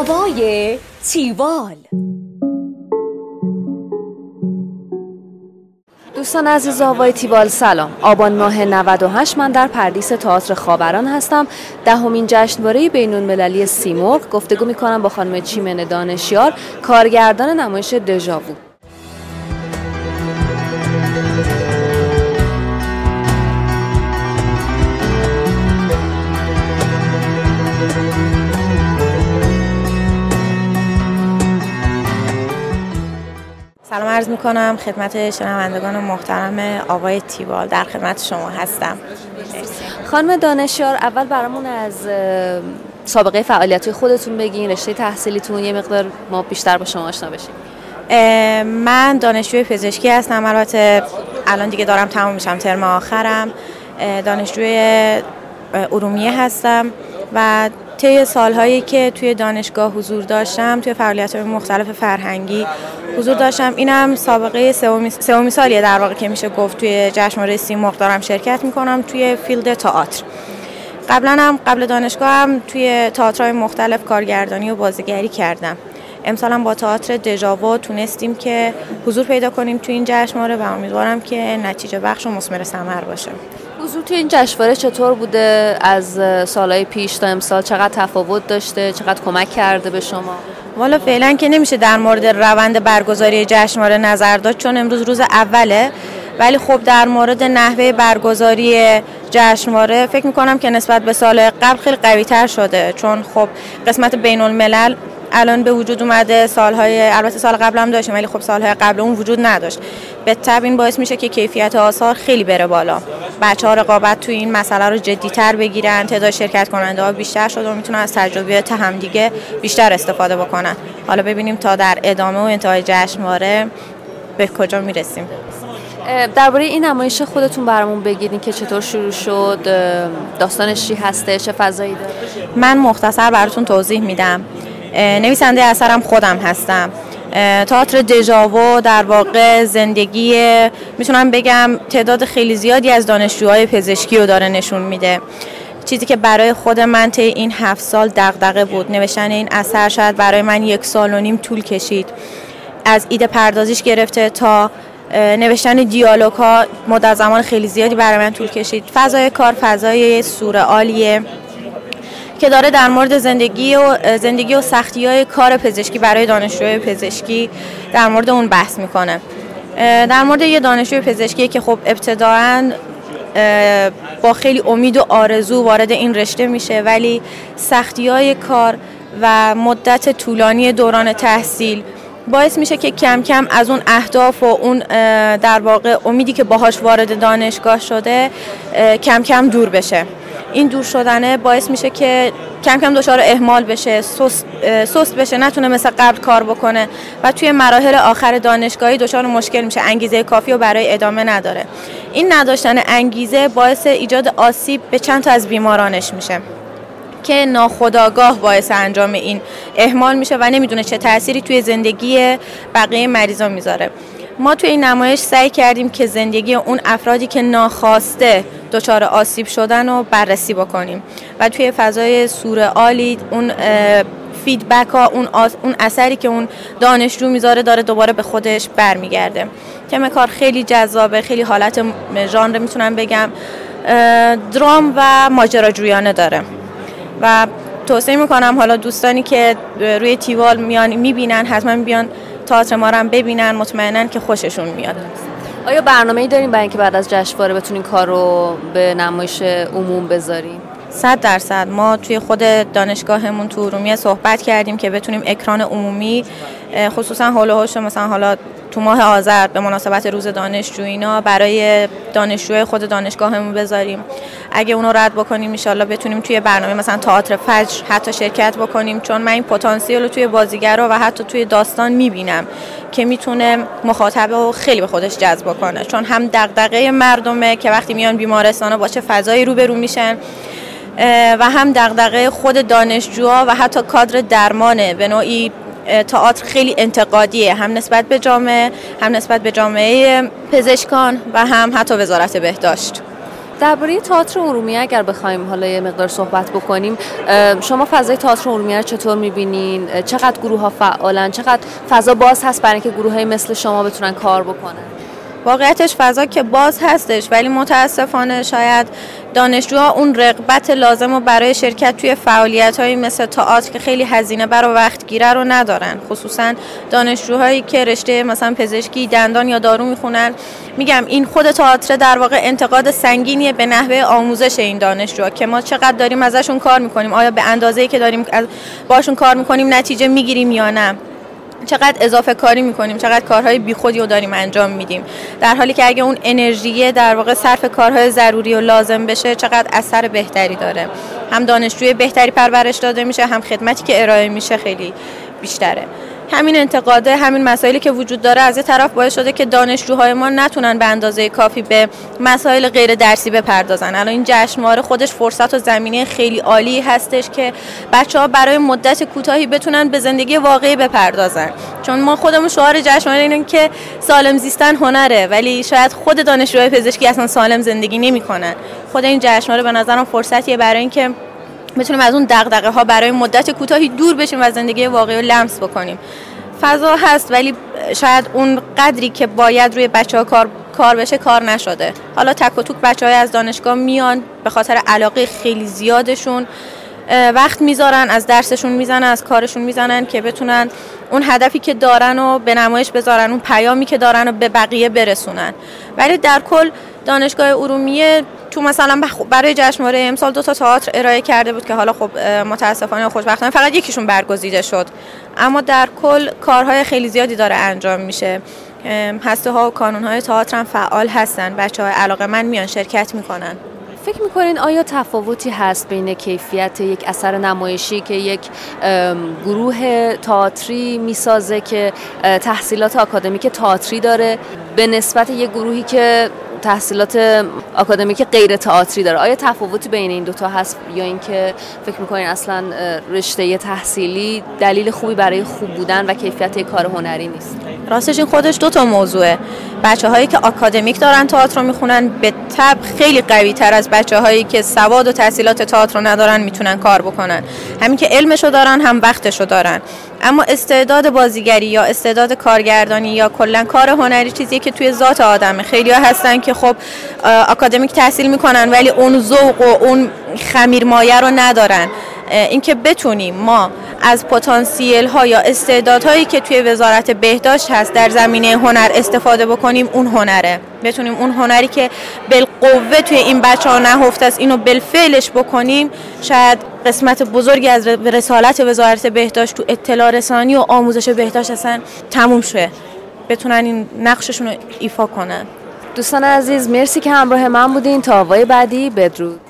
آوای تیوال. دوستان عزیز آوای تیوال سلام. آبان ماه 98 من در پردیس تئاتر خاوران هستم. دهمین جشنواره بین‌المللی سیمرغ. گفتگو می‌کنم با خانم چیمن دانشیار، کارگردان نمایش دژاوو. سلام عرض میکنم خدمت شنوندگان محترم آوای تیوال، در خدمت شما هستم. خانم دانشیار، اول برامون از سابقه فعالیت خودتون بگین، رشته تحصیلیتون، یه مقدار ما بیشتر با شما آشنا بشیم. من دانشجوی پزشکی هستم، البته الان دیگه دارم تموم میشم، ترم آخرم. دانشجوی ارومیه هستم و طی سالهایی که توی دانشگاه حضور داشتم، توی فعالیت‌های مختلف فرهنگی حضور داشتم. اینم سابقه سومی سالیه در واقع که میشه گفت توی جشنواره سیمرغ دارم شرکت میکنم توی فیلد تئاتر. قبل دانشگاه هم توی تئاترهای مختلف کارگردانی و بازیگری کردم. امسال هم با تئاتر دژاوو تونستیم که حضور پیدا کنیم توی این جشنواره و امیدوارم که نتیجه بخش و مثمر ثمر باشه. حضور توی این جشنواره چطور بوده؟ از سالهای پیش تا امسال چقدر تفاوت داشته؟ چقدر کمک کرده به شما؟ والا فعلا که نمیشه در مورد روند برگزاری جشنواره نظر داد، چون امروز روز اوله، ولی خب در مورد نحوه برگزاری جشنواره فکر میکنم که نسبت به سال قبل خیلی قوی‌تر شده، چون خب قسمت بین الملل الان به وجود اومده. البته سال قبل هم داشتیم ولی خب سالهای قبل اون وجود نداشت. به تبع این باعث میشه که کیفیت آثار خیلی بره بالا. بچه‌ها رقابت توی این مسئله رو جدی‌تر بگیرن، تعداد شرکت کننده‌ها بیشتر شده و میتونن از تجربیات همدیگه بیشتر استفاده بکنن. حالا ببینیم تا در ادامه و انتهای جشنواره به کجا میرسیم. درباره این نمایش خودتون برامون بگید که چطور شروع شد، داستانش چی هسته، چه فضایی داره؟ من مختصر براتون توضیح میدم. نویسنده اثرم خودم هستم. تئاتر دژاوو در واقع زندگی، میتونم بگم تعداد خیلی زیادی از دانشجوهای پزشکی رو داره نشون میده. چیزی که برای خود من طی این 7 سال دغدغه بود. نوشتن این اثر شاید برای من 1.5 سال طول کشید. از ایده پردازیش گرفته تا نوشتن دیالوگ ها مدت زمان خیلی زیادی برای من طول کشید. فضای کار فضای سورئالیه که داره در مورد زندگی و سختی‌های کار پزشکی برای دانشجوی پزشکی در مورد اون بحث میکنه. در مورد یه دانشجوی پزشکی که خب ابتداعاً با خیلی امید و آرزو وارد این رشته میشه، ولی سختی‌های کار و مدت طولانی دوران تحصیل باعث میشه که کم کم از اون اهداف و اون در واقع امیدی که باهاش وارد دانشگاه شده کم کم دور بشه. این دور شدنه باعث میشه که کم کم دچار اهمال بشه، سست بشه، نتونه مثل قبل کار بکنه و توی مراحل آخر دانشگاهی دچار مشکل میشه، انگیزه کافی رو برای ادامه نداره. این نداشتن انگیزه باعث ایجاد آسیب به چند تا از بیمارانش میشه که ناخودآگاه باعث انجام این اهمال میشه و نمیدونه چه تأثیری توی زندگی بقیه مریضا میذاره. ما توی این نمایش سعی کردیم که زندگی اون افرادی که ناخواسته دچار آسیب شدن رو بررسی بکنیم و توی فضای سورئالی اون فیدبک ها، اون اثری که اون دانشجو میذاره داره دوباره به خودش برمیگرده. تم کار خیلی جذابه، خیلی حالت ژانر میتونم بگم درام و ماجراجویانه داره و توصیه میکنم حالا دوستانی که روی تیوال میان میبینن حتما بیان تئاتر ما رو هم ببینن، مطمئنن که خوششون میاد. آیا برنامه‌ای داریم برای اینکه بعد از جشنواره بتونین کار رو به نمایش عموم بذاریم؟ 100% ما توی خود دانشگاهمون تو ارومیه صحبت کردیم که بتونیم اکران عمومی، خصوصا هول و هوش مثلا حالا تو ماه آذر به مناسبت روز دانشجو اینا برای دانشجوی خود دانشگاهمون بذاریم. اگه اونو رد بکنیم ان شاءالله بتونیم توی برنامه مثلا تئاتر فجر حتی شرکت بکنیم، چون من این پتانسیل رو توی بازیگرا و حتی توی داستان میبینم که میتونه مخاطب رو خیلی به خودش جذب کنه، چون هم دغدغه مردمه که وقتی میان بیمارستانا با چه فضایی روبرو میشن و هم دغدغه خود دانشجوها و حتی کادر درمانه. به نوعی تئاتر خیلی انتقادیه، هم نسبت به جامعه، هم نسبت به جامعه پزشکان و هم حتی وزارت بهداشت. درباره تئاتر ارومیه اگر بخوایم حالا یه مقدار صحبت بکنیم، شما فضای تئاتر ارومیه رو چطور می‌بینین؟ چقدر گروه‌ها فعالن؟ چقدر فضا باز هست برای اینکه گروه‌های مثل شما بتونن کار بکنن؟ واقعیتش فضا که باز هستش، ولی متاسفانه شاید دانشجوها اون رغبت لازم رو برای شرکت توی فعالیت‌هایی مثل تئاتر که خیلی هزینه بر و وقت گیره رو ندارن. خصوصا دانشجوهایی که رشته مثلا پزشکی، دندان یا دارو میخونن. میگم این خود تئاتر در واقع انتقاد سنگینیه به نحوه آموزش این دانشجوها که ما چقدر داریم ازشون کار میکنیم، آیا به اندازه‌ای که داریم باشون کار میکنیم نتیجه میگیریم یا نه، چقدر اضافه کاری میکنیم، چقدر کارهای بیخودی رو داریم انجام میدیم، در حالی که اگه اون انرژی در واقع صرف کارهای ضروری و لازم بشه چقدر اثر بهتری داره. هم دانشجوی بهتری پرورش داده میشه، هم خدمتی که ارائه میشه خیلی بیشتره. همین انتقاده، همین مسائلی که وجود داره از یه طرف باعث شده که دانشجوهای ما نتونن به اندازه کافی به مسائل غیر درسی بپردازن. الان این جشنواره خودش فرصت و زمینه خیلی عالی هستش که بچه‌ها برای مدت کوتاهی بتونن به زندگی واقعی بپردازن. چون ما خودمون شعار جشنواره اینه که سالم زیستن هنره، ولی شاید خود دانشجوهای پزشکی اصلا سالم زندگی نمی‌کنن. خود این جشنواره به نظرم فرصتیه برای اینکه بتونیم از اون دغدغه ها برای مدت کوتاهی دور بشیم و زندگی واقعی رو لمس بکنیم. فضا هست ولی شاید اون قدری که باید روی بچه‌ها کار بشه کار نشده. حالا تک و توک بچه‌های از دانشگاه میان به خاطر علاقه خیلی زیادشون وقت میذارن، از درسشون میزنن، از کارشون میزنن که بتونن اون هدفی که دارن رو به نمایش بذارن، اون پیامی که دارن رو به بقیه برسونن. ولی در کل دانشگاه ارومیه تو مثلا برای جشنواره امسال 2 تا تئاتر ارائه کرده بود که حالا خب متاسفانه و خوشبختانه فقط یکیشون برگزیده شد، اما در کل کارهای خیلی زیادی داره انجام میشه. هسته‌ها و کانون‌های تئاتر هم فعال هستن، بچه‌های علاقه‌مند میان شرکت میکنن. فکر میکنین آیا تفاوتی هست بین کیفیت یک اثر نمایشی که یک گروه تئاتری میسازه که تحصیلات آکادمیک تئاتری داره به نسبت یک گروهی که تحصیلات آکادمیک غیر تئاتری داره؟ آیا تفاوتی بین این دوتا هست یا اینکه فکر میکنین اصلا رشته تحصیلی دلیل خوبی برای خوب بودن و کیفیت کار هنری نیست؟ راستش این خودش 2 تا موضوعه. بچه‌هایی که آکادمیک دارن تئاتر رو میخونن به طبع خیلی قوی تر از بچه‌هایی که سواد و تحصیلات تئاتر رو ندارن میتونن کار بکنن. همین که علمشو دارن هم وقتشو دارن. اما استعداد بازیگری یا استعداد کارگردانی یا کلا کار هنری چیزیه که توی ذات آدمه. خیلی‌ها هستن که خب آکادمیک تحصیل میکنن ولی اون ذوق و اون خمیرمایه رو ندارن. اینکه بتونیم ما از پتانسیل ها یا استعدادهایی که توی وزارت بهداشت هست در زمینه هنر استفاده بکنیم، اون هنره. بتونیم اون هنری که بالقوه توی این بچه‌ها نهفته است اینو بالفعلش بکنیم، شاید قسمت بزرگی از رسالت وزارت بهداشت تو اطلاع رسانی و آموزش بهداشت اصلا تموم شه، بتونن این نقششون رو ایفا کنن. دوستان عزیز مرسی که همراه من بودین. تا آوای بعدی، بدرود.